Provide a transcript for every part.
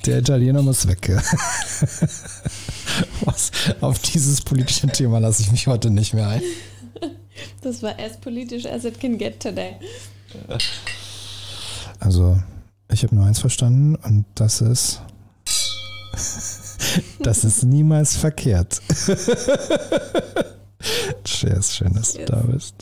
Der Italiener muss weg. Was? Auf dieses politische Thema lasse ich mich heute nicht mehr ein. Das war as politisch as it can get today. Also, ich habe nur eins verstanden und das ist niemals verkehrt. Cheers, schön, dass du da bist.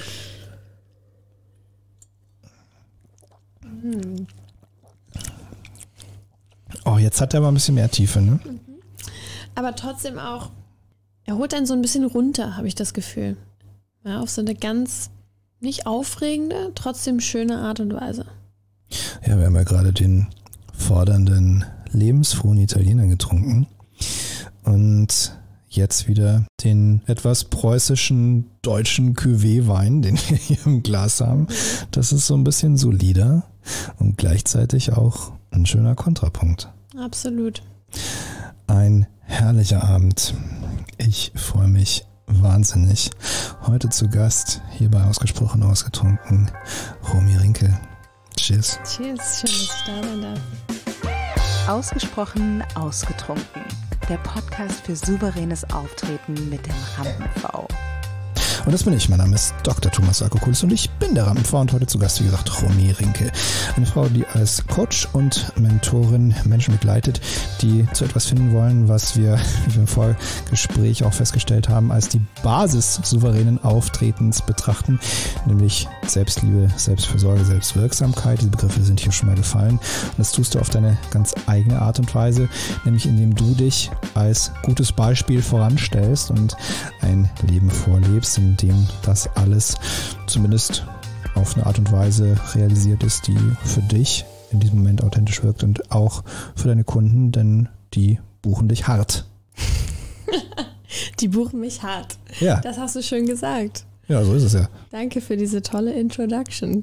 Oh, jetzt hat er aber ein bisschen mehr Tiefe, ne? Aber trotzdem auch, er holt einen so ein bisschen runter, habe ich das Gefühl. Ja, auf so eine ganz nicht aufregende, trotzdem schöne Art und Weise. Ja, wir haben ja gerade den fordernden, lebensfrohen Italiener getrunken und jetzt wieder den etwas preußischen deutschen Cuvée-Wein, den wir hier im Glas haben. Das ist so ein bisschen solider und gleichzeitig auch ein schöner Kontrapunkt. Absolut. Ein herrlicher Abend. Ich freue mich wahnsinnig. Heute zu Gast, hier bei Ausgesprochen Ausgetrunken, Romy Rinkel. Cheers. Cheers, schön, dass ich da sein darf. Ausgesprochen Ausgetrunken. Der Podcast für souveränes Auftreten mit dem Rampen-V. Und das bin ich. Mein Name ist Dr. Thomas Akokulis und ich bin der Rampen-V und heute zu Gast, wie gesagt, Romy Rinkel. Eine Frau, die als Coach und Mentorin Menschen begleitet, die zu etwas finden wollen, was wir, wie wir im Vorgespräch auch festgestellt haben, als die Basis souveränen Auftretens betrachten, nämlich Selbstliebe, Selbstfürsorge, Selbstwirksamkeit. Diese Begriffe sind hier schon mal gefallen. Und das tust du auf deine ganz eigene Art und Weise, nämlich indem du dich als gutes Beispiel voranstellst und ein Leben vorlebst, in dem das alles zumindest auf eine Art und Weise realisiert ist, die für dich in diesem Moment authentisch wirkt und auch für deine Kunden, denn die buchen dich hart. Die buchen mich hart. Ja. Das hast du schön gesagt. Ja, so ist es ja. Danke für diese tolle Introduction.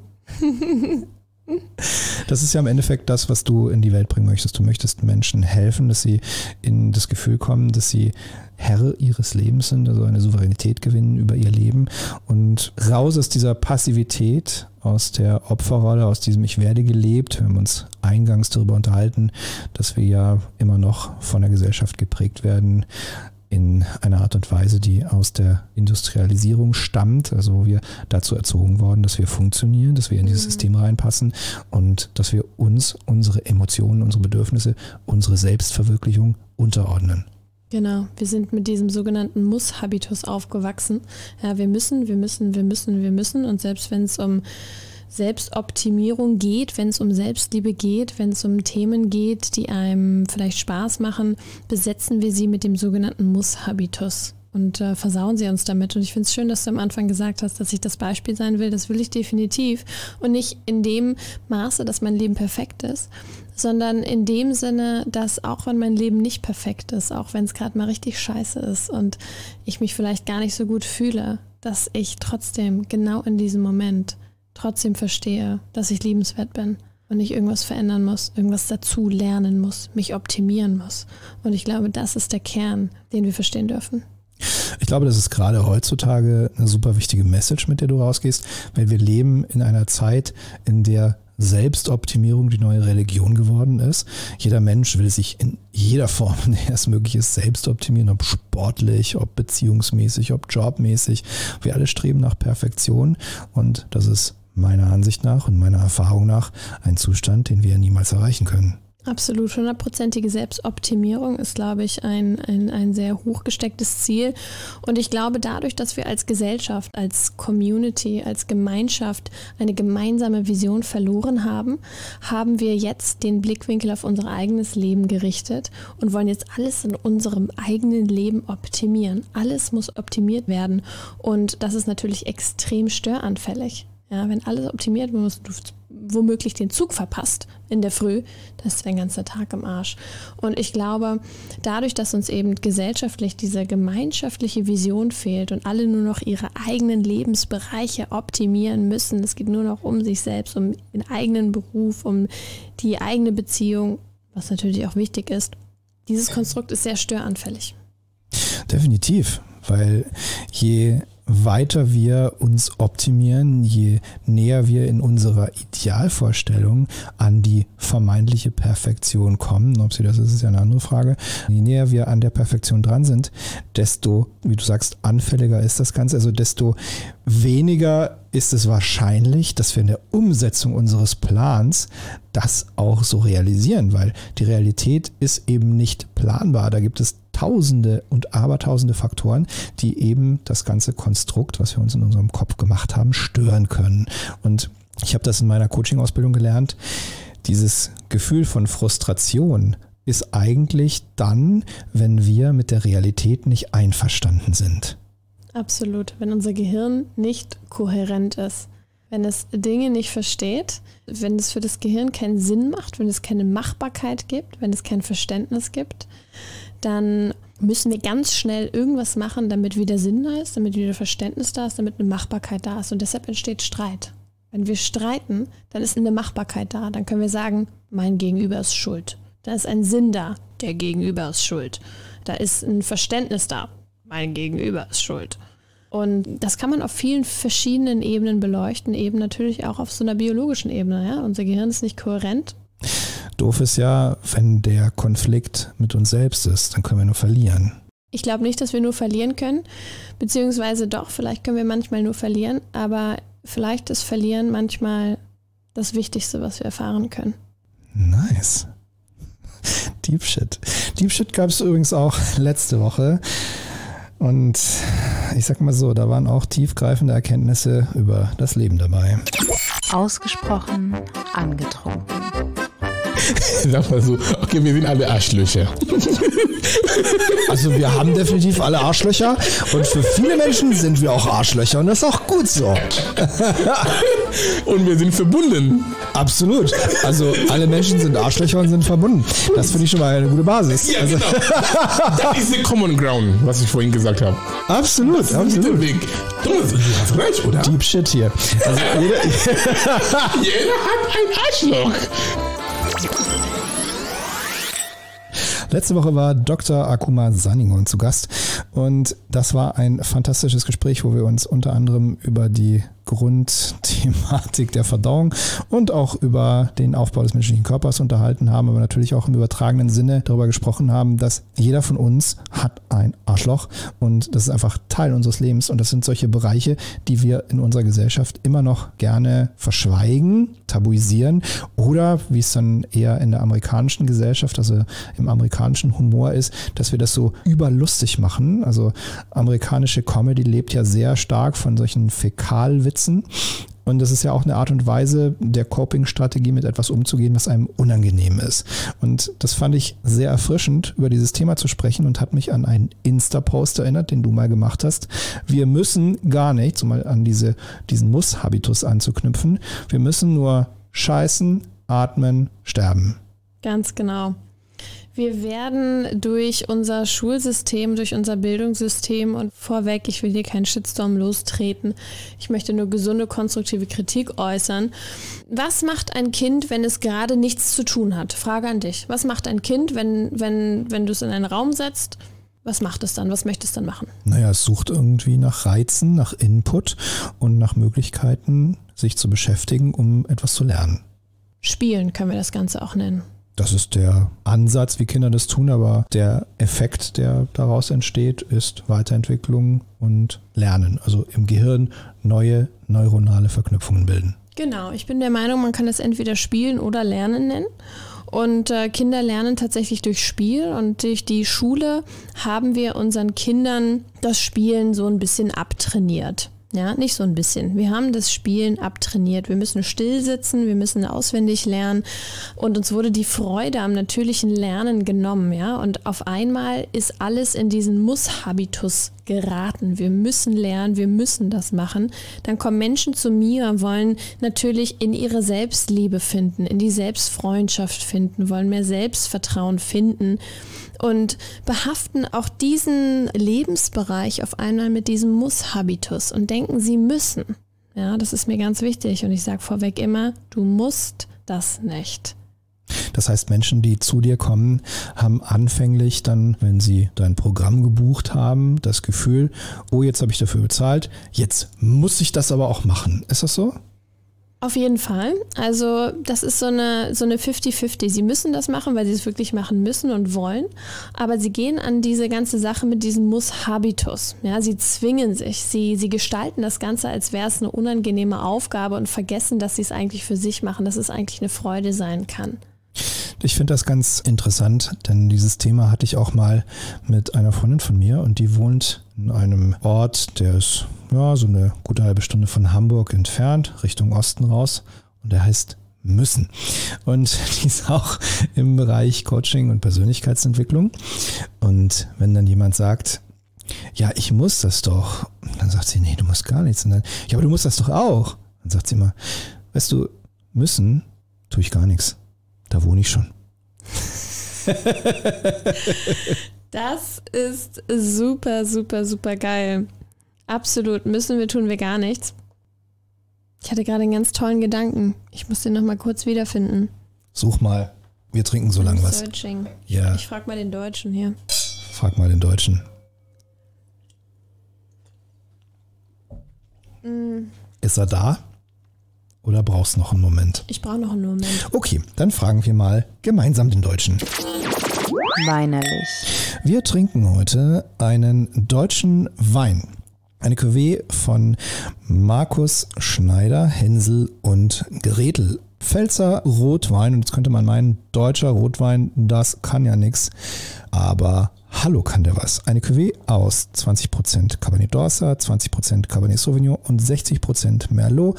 Das ist ja im Endeffekt das, was du in die Welt bringen möchtest. Du möchtest Menschen helfen, dass sie in das Gefühl kommen, dass sie Herr ihres Lebens sind, also eine Souveränität gewinnen über ihr Leben und raus aus dieser Passivität, aus der Opferrolle, aus diesem Ich werde gelebt. Wir haben uns eingangs darüber unterhalten, dass wir ja immer noch von der Gesellschaft geprägt werden, in einer Art und Weise, die aus der Industrialisierung stammt, also wo wir dazu erzogen worden, dass wir funktionieren, dass wir in dieses System reinpassen und dass wir uns, unsere Emotionen, unsere Bedürfnisse, unsere Selbstverwirklichung unterordnen. Genau, wir sind mit diesem sogenannten Muss-Habitus aufgewachsen. Ja, wir müssen und selbst wenn es um Selbstoptimierung geht, wenn es um Selbstliebe geht, wenn es um Themen geht, die einem vielleicht Spaß machen, besetzen wir sie mit dem sogenannten Muss-Habitus und versauen sie uns damit. Und ich finde es schön, dass du am Anfang gesagt hast, dass ich das Beispiel sein will. Das will ich definitiv und nicht in dem Maße, dass mein Leben perfekt ist, sondern in dem Sinne, dass auch wenn mein Leben nicht perfekt ist, auch wenn es gerade mal richtig scheiße ist und ich mich vielleicht gar nicht so gut fühle, dass ich trotzdem genau in diesem Moment trotzdem verstehe, dass ich liebenswert bin und nicht irgendwas verändern muss, irgendwas dazu lernen muss, mich optimieren muss. Und ich glaube, das ist der Kern, den wir verstehen dürfen. Ich glaube, das ist gerade heutzutage eine super wichtige Message, mit der du rausgehst, weil wir leben in einer Zeit, in der Selbstoptimierung die neue Religion geworden ist. Jeder Mensch will sich in jeder Form, in der es möglich ist, selbst optimieren, ob sportlich, ob beziehungsmäßig, ob jobmäßig. Wir alle streben nach Perfektion und das ist meiner Ansicht nach und meiner Erfahrung nach ein Zustand, den wir niemals erreichen können. Absolut, 100%ige Selbstoptimierung ist, glaube ich, ein sehr hochgestecktes Ziel. Und ich glaube, dadurch, dass wir als Gesellschaft, als Community, als Gemeinschaft eine gemeinsame Vision verloren haben, haben wir jetzt den Blickwinkel auf unser eigenes Leben gerichtet und wollen jetzt alles in unserem eigenen Leben optimieren. Alles muss optimiert werden und das ist natürlich extrem störanfällig. Ja, wenn alles optimiert wird, du womöglich den Zug verpasst in der Früh, das ist dein ganzer Tag im Arsch. Und ich glaube, dadurch, dass uns eben gesellschaftlich diese gemeinschaftliche Vision fehlt und alle nur noch ihre eigenen Lebensbereiche optimieren müssen, es geht nur noch um sich selbst, um den eigenen Beruf, um die eigene Beziehung, was natürlich auch wichtig ist. Dieses Konstrukt ist sehr störanfällig. Definitiv, weil je weiter wir uns optimieren, je näher wir in unserer Idealvorstellung an die vermeintliche Perfektion kommen, ob sie das ist ja eine andere Frage, je näher wir an der Perfektion dran sind, desto, wie du sagst, anfälliger ist das Ganze, also desto weniger ist es wahrscheinlich, dass wir in der Umsetzung unseres Plans das auch so realisieren, weil die Realität ist eben nicht planbar. Da gibt es Tausende und Abertausende Faktoren, die eben das ganze Konstrukt, was wir uns in unserem Kopf gemacht haben, stören können. Und ich habe das in meiner Coaching-Ausbildung gelernt. Dieses Gefühl von Frustration ist eigentlich dann, wenn wir mit der Realität nicht einverstanden sind. Absolut, wenn unser Gehirn nicht kohärent ist, wenn es Dinge nicht versteht, wenn es für das Gehirn keinen Sinn macht, wenn es keine Machbarkeit gibt, wenn es kein Verständnis gibt, dann müssen wir ganz schnell irgendwas machen, damit wieder Sinn da ist, damit wieder Verständnis da ist, damit eine Machbarkeit da ist. Und deshalb entsteht Streit. Wenn wir streiten, dann ist eine Machbarkeit da. Dann können wir sagen, mein Gegenüber ist schuld. Da ist ein Sinn da, der Gegenüber ist schuld. Da ist ein Verständnis da, mein Gegenüber ist schuld. Und das kann man auf vielen verschiedenen Ebenen beleuchten, eben natürlich auch auf so einer biologischen Ebene. Ja? Unser Gehirn ist nicht kohärent. Doof ist ja, wenn der Konflikt mit uns selbst ist, dann können wir nur verlieren. Ich glaube nicht, dass wir nur verlieren können, beziehungsweise doch, vielleicht können wir manchmal nur verlieren, aber vielleicht ist Verlieren manchmal das Wichtigste, was wir erfahren können. Nice. Deep Shit. Deep Shit gab es übrigens auch letzte Woche. Und ich sag mal so, da waren auch tiefgreifende Erkenntnisse über das Leben dabei. Ausgesprochen angetrunken. Sag mal so, okay, wir sind alle Arschlöcher. Also wir haben definitiv alle Arschlöcher und für viele Menschen sind wir auch Arschlöcher und das ist auch gut so. Und wir sind verbunden. Absolut. Also alle Menschen sind Arschlöcher und sind verbunden. Das finde ich schon mal eine gute Basis. Ja, genau. Das ist der Common Ground, was ich vorhin gesagt habe. Absolut, das ist der Weg. Thomas, du hast recht, oder? Deep Shit hier. Also jeder hat ein Arschloch. Letzte Woche war Dr. Akuma Saningon zu Gast und das war ein fantastisches Gespräch, wo wir uns unter anderem über die Grundthematik der Verdauung und auch über den Aufbau des menschlichen Körpers unterhalten haben, aber natürlich auch im übertragenen Sinne darüber gesprochen haben, dass jeder von uns hat ein Arschloch und das ist einfach Teil unseres Lebens und das sind solche Bereiche, die wir in unserer Gesellschaft immer noch gerne verschweigen, tabuisieren oder wie es dann eher in der amerikanischen Gesellschaft, also im amerikanischen Humor ist, dass wir das so überlustig machen. Also amerikanische Comedy lebt ja sehr stark von solchen Fäkalwitzen. Und das ist ja auch eine Art und Weise der Coping-Strategie, mit etwas umzugehen, was einem unangenehm ist. Und das fand ich sehr erfrischend, über dieses Thema zu sprechen und hat mich an einen Insta-Post erinnert, den du mal gemacht hast. Wir müssen gar nichts, um mal an diesen Muss-Habitus anzuknüpfen. Wir müssen nur scheißen, atmen, sterben. Ganz genau. Wir werden durch unser Schulsystem, durch unser Bildungssystem und vorweg, ich will hier keinen Shitstorm lostreten, ich möchte nur gesunde, konstruktive Kritik äußern. Was macht ein Kind, wenn es gerade nichts zu tun hat? Frage an dich. Was macht ein Kind, wenn du es in einen Raum setzt? Was macht es dann? Was möchte es dann machen? Naja, es sucht irgendwie nach Reizen, nach Input und nach Möglichkeiten, sich zu beschäftigen, um etwas zu lernen. Spielen können wir das Ganze auch nennen. Das ist der Ansatz, wie Kinder das tun, aber der Effekt, der daraus entsteht, ist Weiterentwicklung und Lernen. Also im Gehirn neue neuronale Verknüpfungen bilden. Genau, ich bin der Meinung, man kann das entweder Spielen oder Lernen nennen. Und Kinder lernen tatsächlich durch Spiel und durch die Schule haben wir unseren Kindern das Spielen so ein bisschen abtrainiert. Ja, nicht so ein bisschen. Wir haben das Spielen abtrainiert. Wir müssen still sitzen, wir müssen auswendig lernen und uns wurde die Freude am natürlichen Lernen genommen, ja. Und auf einmal ist alles in diesen Muss-Habitus geraten. Wir müssen lernen, wir müssen das machen. Dann kommen Menschen zu mir und wollen natürlich in ihre Selbstliebe finden, in die Selbstfreundschaft finden, wollen mehr Selbstvertrauen finden. Und behaften auch diesen Lebensbereich auf einmal mit diesem Muss-Habitus und denken, sie müssen. Ja, das ist mir ganz wichtig und ich sage vorweg immer, du musst das nicht. Das heißt, Menschen, die zu dir kommen, haben anfänglich dann, wenn sie dein Programm gebucht haben, das Gefühl, oh, jetzt habe ich dafür bezahlt, jetzt muss ich das aber auch machen. Ist das so? Auf jeden Fall. Also das ist so eine 50-50. Sie müssen das machen, weil sie es wirklich machen müssen und wollen. Aber sie gehen an diese ganze Sache mit diesem Muss-Habitus. Ja, sie zwingen sich. Sie gestalten das Ganze, als wäre es eine unangenehme Aufgabe und vergessen, dass sie es eigentlich für sich machen, dass es eigentlich eine Freude sein kann. Ich finde das ganz interessant, denn dieses Thema hatte ich auch mal mit einer Freundin von mir und die wohnt in einem Ort, der ist so eine gute halbe Stunde von Hamburg entfernt, Richtung Osten raus, und der heißt Müssen. Und die ist auch im Bereich Coaching und Persönlichkeitsentwicklung. Und wenn dann jemand sagt, ja, ich muss das doch, dann sagt sie, nee, du musst gar nichts. Und dann, ja, aber du musst das doch auch. Dann sagt sie immer, weißt du, müssen tue ich gar nichts. Da wohne ich schon. Das ist super, super, super geil. Absolut. Müssen wir, tun wir gar nichts. Ich hatte gerade einen ganz tollen Gedanken. Ich muss den noch mal kurz wiederfinden. Such mal. Wir trinken so lange was. Searching. Ja. Ich frage mal den Deutschen hier. Frag mal den Deutschen. Ist er da? Oder brauchst du noch einen Moment? Ich brauche noch einen Moment. Okay, dann fragen wir mal gemeinsam den Deutschen. Weinerlich. Wir trinken heute einen deutschen Wein. Eine Cuvée von Markus Schneider, Hänsel und Gretel. Pfälzer Rotwein, und jetzt könnte man meinen, deutscher Rotwein, das kann ja nix. Aber hallo, kann der was. Eine Cuvée aus 20% Cabernet d'Orsa, 20% Cabernet Sauvignon und 60% Merlot,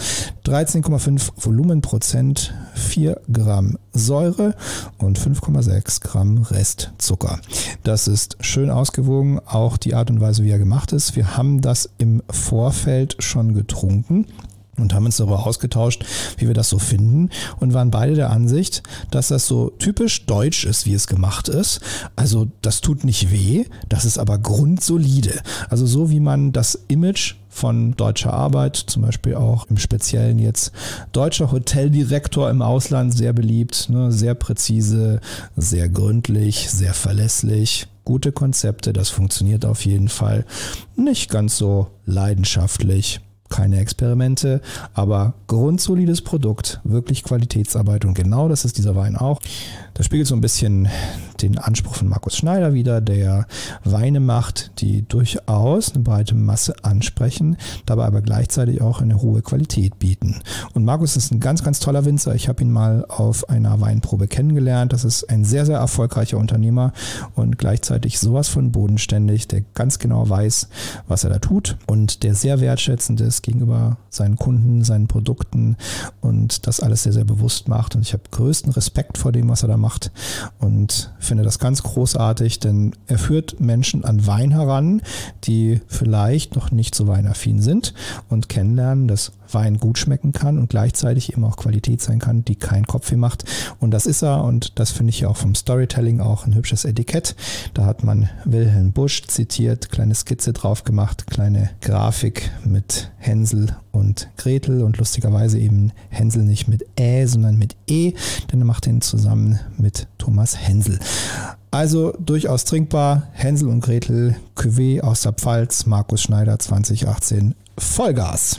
13,5 Volumenprozent, 4 Gramm Säure und 5,6 Gramm Restzucker. Das ist schön ausgewogen, auch die Art und Weise, wie er gemacht ist. Wir haben das im Vorfeld schon getrunken und haben uns darüber ausgetauscht, wie wir das so finden, und waren beide der Ansicht, dass das so typisch deutsch ist, wie es gemacht ist. Also das tut nicht weh, das ist aber grundsolide. Also so wie man das Image von deutscher Arbeit, zum Beispiel auch im Speziellen jetzt deutscher Hoteldirektor im Ausland, sehr beliebt, ne? Sehr präzise, sehr gründlich, sehr verlässlich. Gute Konzepte, das funktioniert auf jeden Fall. Nicht ganz so leidenschaftlich. Keine Experimente, aber grundsolides Produkt, wirklich Qualitätsarbeit, und genau das ist dieser Wein auch. Das spiegelt so ein bisschen den Anspruch von Markus Schneider wider, der Weine macht, die durchaus eine breite Masse ansprechen, dabei aber gleichzeitig auch eine hohe Qualität bieten. Und Markus ist ein ganz, ganz toller Winzer. Ich habe ihn mal auf einer Weinprobe kennengelernt. Das ist ein sehr, sehr erfolgreicher Unternehmer und gleichzeitig sowas von bodenständig, der ganz genau weiß, was er da tut und der sehr wertschätzend ist gegenüber seinen Kunden, seinen Produkten und das alles sehr, sehr bewusst macht. Und ich habe größten Respekt vor dem, was er da macht, und finde das ganz großartig, denn er führt Menschen an Wein heran, die vielleicht noch nicht so weinaffin sind und kennenlernen, dass Wein gut schmecken kann und gleichzeitig eben auch Qualität sein kann, die keinen Kopfweh macht. Und das ist er, und das finde ich ja auch vom Storytelling auch ein hübsches Etikett. Da hat man Wilhelm Busch zitiert, kleine Skizze drauf gemacht, kleine Grafik mit Hänsel und Gretel, und lustigerweise eben Hänsel nicht mit sondern mit denn er macht den zusammen mit Thomas Hänsel. Also durchaus trinkbar. Hänsel und Gretel, Cuvée aus der Pfalz, Markus Schneider 2018, Vollgas.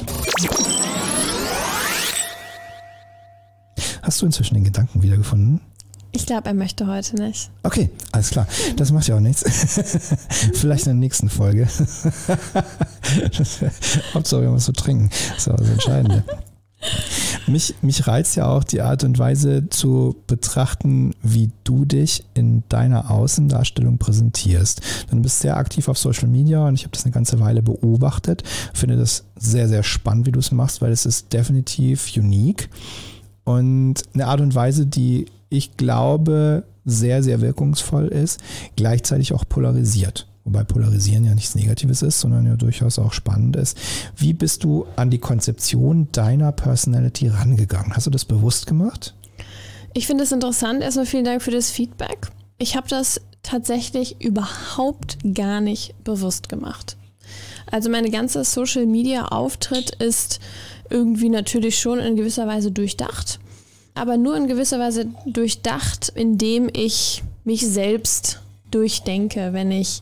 Hast du inzwischen den Gedanken wiedergefunden? Ich glaube, er möchte heute nicht. Okay, alles klar. Das macht ja auch nichts. Vielleicht in der nächsten Folge. Hauptsache, wir haben was zu trinken. Das ist aber das Entscheidende. Mich reizt ja auch die Art und Weise zu betrachten, wie du dich in deiner Außendarstellung präsentierst. Denn du bist sehr aktiv auf Social Media und ich habe das eine ganze Weile beobachtet. Finde das sehr, sehr spannend, wie du es machst, weil es ist definitiv unique und eine Art und Weise, die ich glaube sehr, sehr wirkungsvoll ist, gleichzeitig auch polarisiert. Wobei Polarisieren ja nichts Negatives ist, sondern ja durchaus auch spannend ist. Wie bist du an die Konzeption deiner Personality rangegangen? Hast du das bewusst gemacht? Ich finde es interessant. Erstmal vielen Dank für das Feedback. Ich habe das tatsächlich überhaupt gar nicht bewusst gemacht. Also meine ganze Social-Media-Auftritt ist irgendwie natürlich schon in gewisser Weise durchdacht. aber nur in gewisser Weise durchdacht, indem ich mich selbst durchdenke,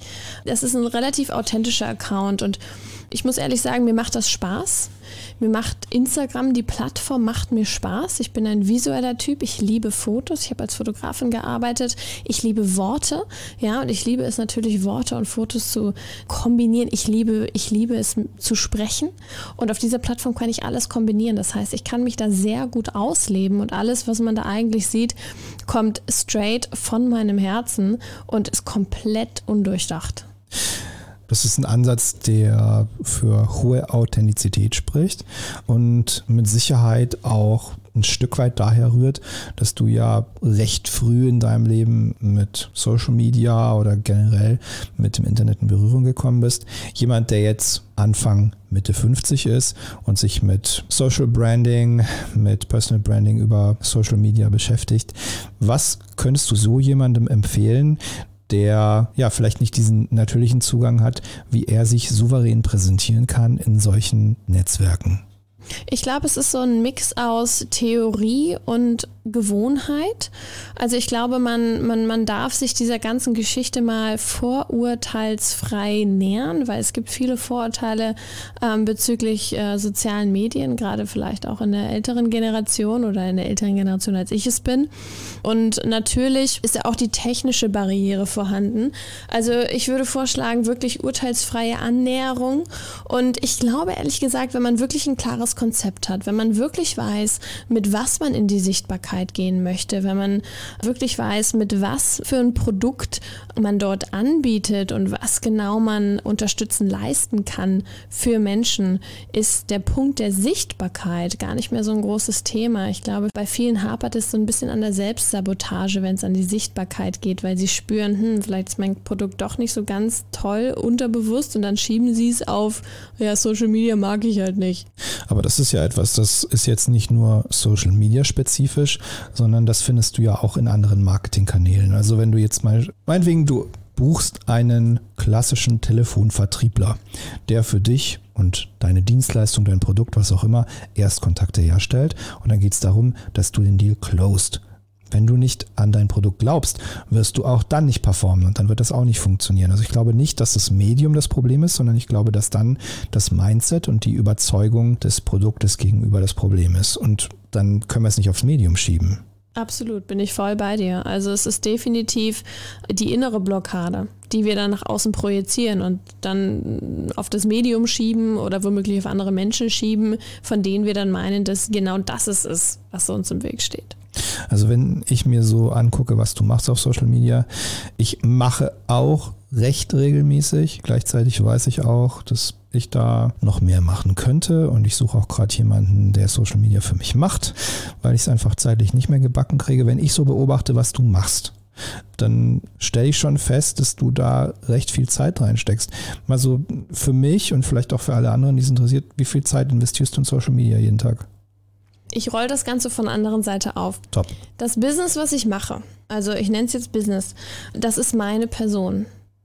das ist ein relativ authentischer Account und ich muss ehrlich sagen, mir macht das Spaß. Mir macht Instagram, die Plattform macht mir Spaß. Ich bin ein visueller Typ. Ich liebe Fotos. Ich habe als Fotografin gearbeitet. Ich liebe Worte. Ja, und ich liebe es natürlich, Worte und Fotos zu kombinieren. Ich liebe es zu sprechen. Und auf dieser Plattform kann ich alles kombinieren. Das heißt, ich kann mich da sehr gut ausleben und alles, was man da eigentlich sieht, kommt straight von meinem Herzen und ist komplett undurchdacht. Das ist ein Ansatz, der für hohe Authentizität spricht und mit Sicherheit auch ein Stück weit daher rührt, dass du ja recht früh in deinem Leben mit Social Media oder generell mit dem Internet in Berührung gekommen bist. Jemand, der jetzt Anfang Mitte 50 ist und sich mit Social Branding, mit Personal Branding über Social Media beschäftigt. Was könntest du so jemandem empfehlen, der ja vielleicht nicht diesen natürlichen Zugang hat, wie er sich souverän präsentieren kann in solchen Netzwerken? Ich glaube, es ist so ein Mix aus Theorie und Gewohnheit. Also ich glaube, man darf sich dieser ganzen Geschichte mal vorurteilsfrei nähern, weil es gibt viele Vorurteile bezüglich sozialen Medien, gerade vielleicht auch in der älteren Generation oder in der älteren Generation, als ich es bin. Und natürlich ist ja auch die technische Barriere vorhanden. Also ich würde vorschlagen, wirklich urteilsfreie Annäherung. Und ich glaube, ehrlich gesagt, wenn man wirklich ein klares Konzept hat, wenn man wirklich weiß, mit was man in die Sichtbarkeit gehen möchte, wenn man wirklich weiß, mit was für ein Produkt man dort anbietet und was genau man unterstützen leisten kann für Menschen, ist der Punkt der Sichtbarkeit gar nicht mehr so ein großes Thema. Ich glaube, bei vielen hapert es so ein bisschen an der Selbstsabotage, wenn es an die Sichtbarkeit geht, weil sie spüren, vielleicht ist mein Produkt doch nicht so ganz toll, unterbewusst, und dann schieben sie es auf, ja, Social Media mag ich halt nicht. Aber das ist ja etwas, das ist jetzt nicht nur Social Media spezifisch, sondern das findest du ja auch in anderen Marketingkanälen. Also wenn du jetzt meinetwegen, du buchst einen klassischen Telefonvertriebler, der für dich und deine Dienstleistung, dein Produkt, was auch immer, Erstkontakte herstellt, und dann geht es darum, dass du den Deal closed. Wenn du nicht an dein Produkt glaubst, wirst du auch dann nicht performen und dann wird das auch nicht funktionieren. Also ich glaube nicht, dass das Medium das Problem ist, sondern ich glaube, dass dann das Mindset und die Überzeugung des Produktes gegenüber das Problem ist. Und dann können wir es nicht aufs Medium schieben. Absolut, bin ich voll bei dir. Also es ist definitiv die innere Blockade, die wir dann nach außen projizieren und dann auf das Medium schieben oder womöglich auf andere Menschen schieben, von denen wir dann meinen, dass genau das es ist, was uns im Weg steht. Also wenn ich mir so angucke, was du machst auf Social Media, ich mache auch recht regelmäßig. Gleichzeitig weiß ich auch, dass ich da noch mehr machen könnte, und ich suche auch gerade jemanden, der Social Media für mich macht, weil ich es einfach zeitlich nicht mehr gebacken kriege. Wenn ich so beobachte, was du machst, dann stelle ich schon fest, dass du da recht viel Zeit reinsteckst. Mal so für mich und vielleicht auch für alle anderen, die es interessiert, wie viel Zeit investierst du in Social Media jeden Tag? Ich rolle das Ganze von der anderen Seite auf. Top. Das Business, was ich mache, also ich nenne es jetzt Business, das ist meine Person.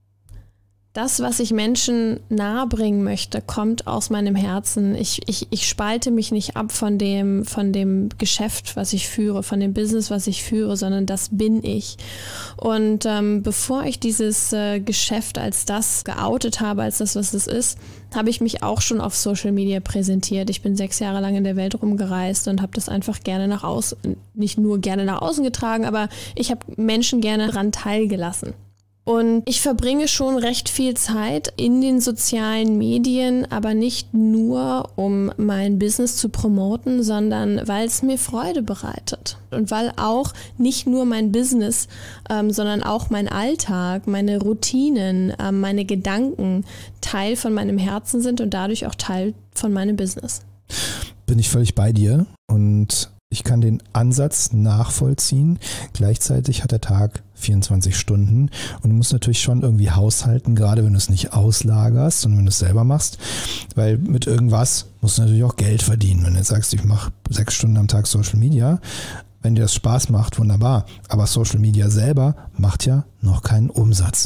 Das, was ich Menschen nahebringen möchte, kommt aus meinem Herzen. Ich spalte mich nicht ab von dem Geschäft, was ich führe, von dem Business, was ich führe, sondern das bin ich. Und bevor ich dieses Geschäft als das geoutet habe, als das, was es ist, habe ich mich auch schon auf Social Media präsentiert. Ich bin 6 Jahre lang in der Welt rumgereist und habe das einfach gerne nach außen, nicht nur gerne nach außen getragen, aber ich habe Menschen gerne daran teilgelassen. Und ich verbringe schon recht viel Zeit in den sozialen Medien, aber nicht nur, um mein Business zu promoten, sondern weil es mir Freude bereitet. Und weil auch nicht nur mein Business, sondern auch mein Alltag, meine Routinen, meine Gedanken Teil von meinem Herzen sind und dadurch auch Teil von meinem Business. Bin ich völlig bei dir, und ich kann den Ansatz nachvollziehen. Gleichzeitig hat der Tag 24 Stunden und du musst natürlich schon irgendwie haushalten, gerade wenn du es nicht auslagerst, sondern wenn du es selber machst, weil mit irgendwas musst du natürlich auch Geld verdienen. Wenn du jetzt sagst, ich mache 6 Stunden am Tag Social Media, wenn dir das Spaß macht, wunderbar, aber Social Media selber macht ja noch keinen Umsatz.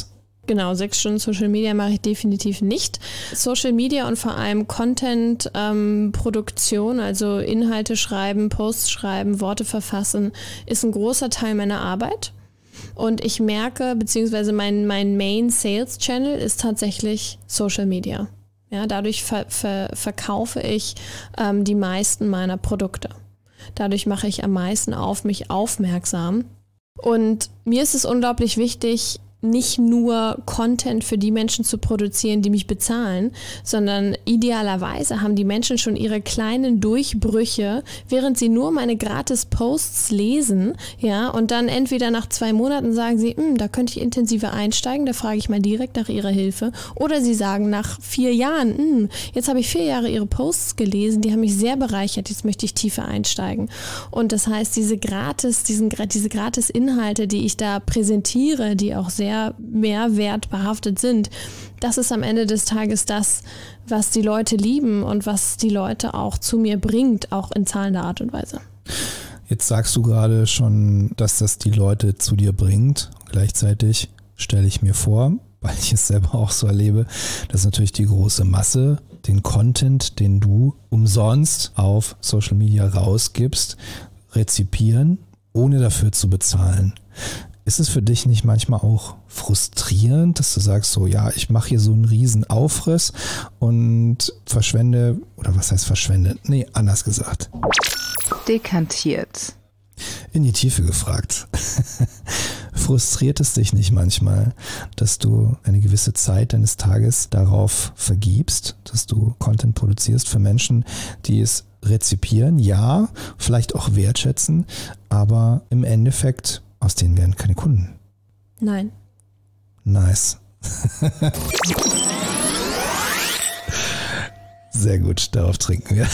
Genau, 6 Stunden Social Media mache ich definitiv nicht. Social Media und vor allem Content-Produktion, also Inhalte schreiben, Posts schreiben, Worte verfassen, ist ein großer Teil meiner Arbeit. Und ich merke, beziehungsweise mein Main Sales Channel ist tatsächlich Social Media. Ja, dadurch verkaufe ich die meisten meiner Produkte. Dadurch mache ich am meisten auf mich aufmerksam. Und mir ist es unglaublich wichtig, nicht nur Content für die Menschen zu produzieren, die mich bezahlen, sondern idealerweise haben die Menschen schon ihre kleinen Durchbrüche, während sie nur meine Gratis-Posts lesen, ja, und dann entweder nach 2 Monaten sagen sie, da könnte ich intensiver einsteigen, da frage ich mal direkt nach ihrer Hilfe, oder sie sagen nach 4 Jahren, jetzt habe ich 4 Jahre ihre Posts gelesen, die haben mich sehr bereichert, jetzt möchte ich tiefer einsteigen. Und das heißt, diese Gratis-Inhalte, die ich da präsentiere, die auch sehr mehrwertbehaftet sind, das ist am Ende des Tages das, was die Leute lieben und was die Leute auch zu mir bringt, auch in zahlender Art und Weise. Jetzt sagst du gerade schon, dass das die Leute zu dir bringt. Gleichzeitig stelle ich mir vor, weil ich es selber auch so erlebe, dass natürlich die große Masse den Content, den du umsonst auf Social Media rausgibst, rezipieren, ohne dafür zu bezahlen. Ist es für dich nicht manchmal auch frustrierend, dass du sagst, so ja, ich mache hier so einen riesen Aufriss und verschwende, oder was heißt verschwende? Nee, anders gesagt. Dekantiert. In die Tiefe gefragt. Frustriert es dich nicht manchmal, dass du eine gewisse Zeit deines Tages darauf vergibst, dass du Content produzierst für Menschen, die es rezipieren, ja, vielleicht auch wertschätzen, aber im Endeffekt aus denen werden keine Kunden? Nein. Nice. Sehr gut, darauf trinken wir.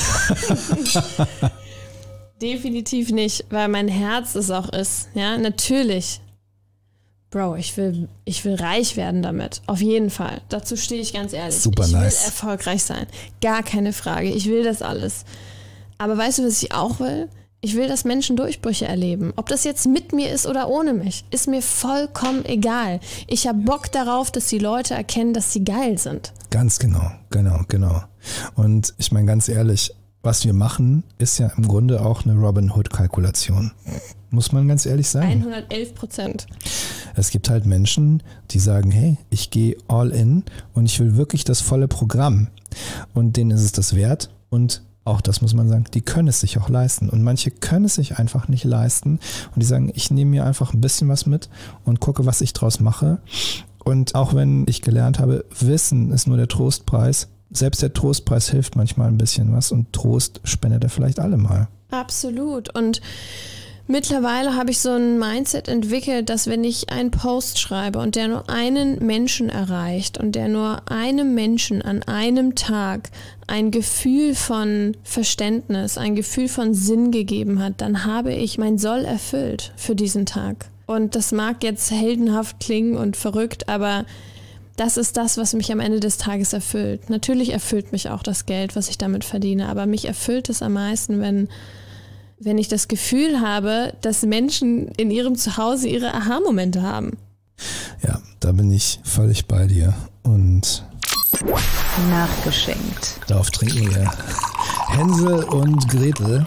Definitiv nicht, weil mein Herz es auch ist. Ja, natürlich. Bro, ich will reich werden damit. Auf jeden Fall. Dazu stehe ich ganz ehrlich. Super ich will nice. Erfolgreich sein. Gar keine Frage. Ich will das alles. Aber weißt du, was ich auch will? Ich will, dass Menschen Durchbrüche erleben. Ob das jetzt mit mir ist oder ohne mich, ist mir vollkommen egal. Ich habe Bock darauf, dass die Leute erkennen, dass sie geil sind. Ganz genau. Und ich meine ganz ehrlich, was wir machen, ist ja im Grunde auch eine Robin Hood-Kalkulation. Muss man ganz ehrlich sagen. 111%. Es gibt halt Menschen, die sagen, hey, ich gehe all in und ich will wirklich das volle Programm. Und denen ist es das wert und auch das muss man sagen, die können es sich auch leisten. Und manche können es sich einfach nicht leisten. Und die sagen, ich nehme mir einfach ein bisschen was mit und gucke, was ich draus mache. Und auch wenn ich gelernt habe, Wissen ist nur der Trostpreis. Selbst der Trostpreis hilft manchmal ein bisschen was. Und Trost spendet er vielleicht alle mal. Absolut. Und mittlerweile habe ich so ein Mindset entwickelt, dass wenn ich einen Post schreibe und der nur einen Menschen erreicht und der nur einem Menschen an einem Tag ein Gefühl von Verständnis, ein Gefühl von Sinn gegeben hat, dann habe ich mein Soll erfüllt für diesen Tag. Und das mag jetzt heldenhaft klingen und verrückt, aber das ist das, was mich am Ende des Tages erfüllt. Natürlich erfüllt mich auch das Geld, was ich damit verdiene, aber mich erfüllt es am meisten, wenn ich das Gefühl habe, dass Menschen in ihrem Zuhause ihre Aha-Momente haben. Ja, da bin ich völlig bei dir. Und nachgeschenkt. Darauf trinken wir Hänsel und Gretel.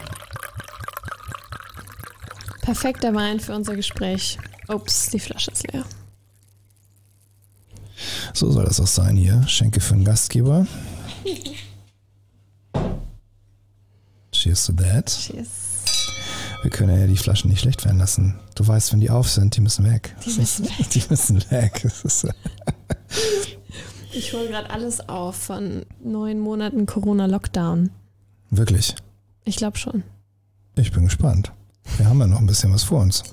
Perfekter Wein für unser Gespräch. Ups, die Flasche ist leer. So soll das auch sein hier. Schenke für den Gastgeber. Cheers to that. Cheers. Wir können ja die Flaschen nicht schlecht werden lassen. Du weißt, wenn die auf sind, die müssen weg. Die müssen weg. Die müssen weg. Das ist ich hole gerade alles auf von 9 Monaten Corona-Lockdown. Wirklich? Ich glaube schon. Ich bin gespannt. Wir haben ja noch ein bisschen was vor uns.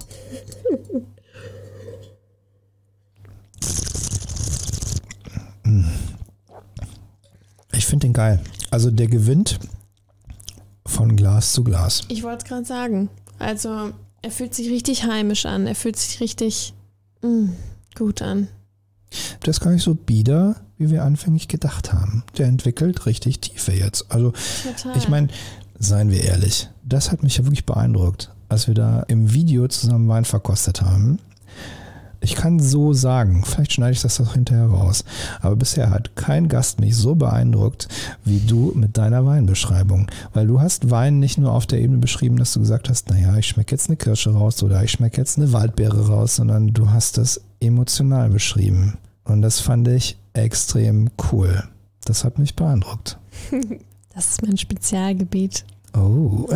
Ich finde den geil. Also der gewinnt von Glas zu Glas. Ich wollte es gerade sagen. Also er fühlt sich richtig heimisch an. Er fühlt sich richtig gut an. Der ist gar nicht so bieder, wie wir anfänglich gedacht haben. Der entwickelt richtig Tiefe jetzt. Also total. Ich meine, seien wir ehrlich, das hat mich ja wirklich beeindruckt, als wir da im Video zusammen Wein verkostet haben. ich kann so sagen, vielleicht schneide ich das doch hinterher raus, aber bisher hat kein Gast mich so beeindruckt wie du mit deiner Weinbeschreibung. Weil du hast Wein nicht nur auf der Ebene beschrieben, dass du gesagt hast, naja, ich schmecke jetzt eine Kirsche raus oder ich schmecke jetzt eine Waldbeere raus, sondern du hast das emotional beschrieben. Und das fand ich extrem cool. Das hat mich beeindruckt. Das ist mein Spezialgebiet. Oh.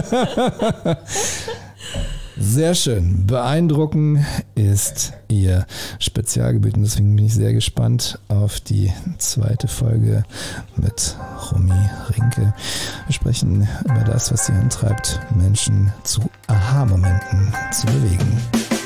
Sehr schön. Beeindrucken ist ihr Spezialgebiet und deswegen bin ich sehr gespannt auf die zweite Folge mit Romy Rinke. Wir sprechen über das, was sie antreibt, Menschen zu Aha-Momenten zu bewegen.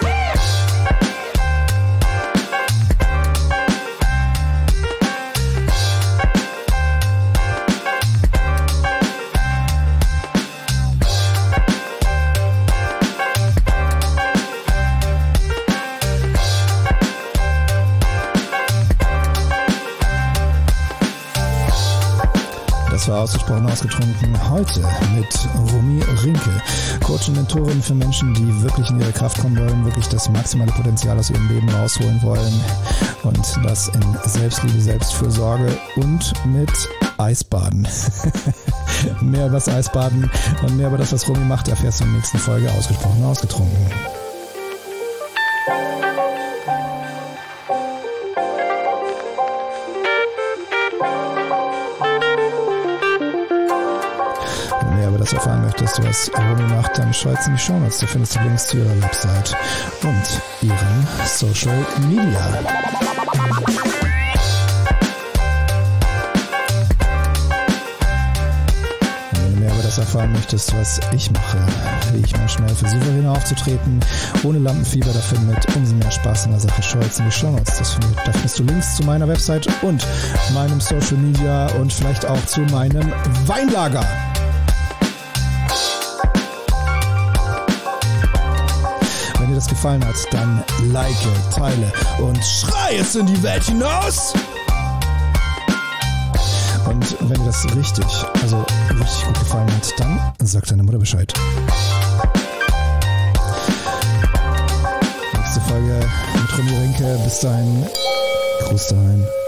Das war ausgesprochen ausgetrunken heute mit Romy Rinke, Coach und Mentorin für Menschen, die wirklich in ihre Kraft kommen wollen, wirklich das maximale Potenzial aus ihrem Leben rausholen wollen und das in Selbstliebe, Selbstfürsorge und mit Eisbaden. Mehr über das Eisbaden und mehr über das, was Romy macht, erfährst du in der nächsten Folge ausgesprochen ausgetrunken. Das erfahren möchtest, was Romy macht, dann schreib's in die Shownotes. Da findest du Links zu ihrer Website und ihren Social Media. Und wenn du mehr über das erfahren möchtest, was ich mache, wie ich manchmal für souveräner aufzutreten, ohne Lampenfieber, dafür mit umso mehr Spaß in der Sache, schreib's in die Shownotes. Da findest du Links zu meiner Website und meinem Social Media und vielleicht auch zu meinem Weinlager. Wenn dir das gefallen hat, dann like, teile und schrei es in die Welt hinaus! Und wenn dir das richtig gut gefallen hat, dann sag deiner Mutter Bescheid. Nächste Folge mit Romy Rinke. Bis dahin, Gruß daheim.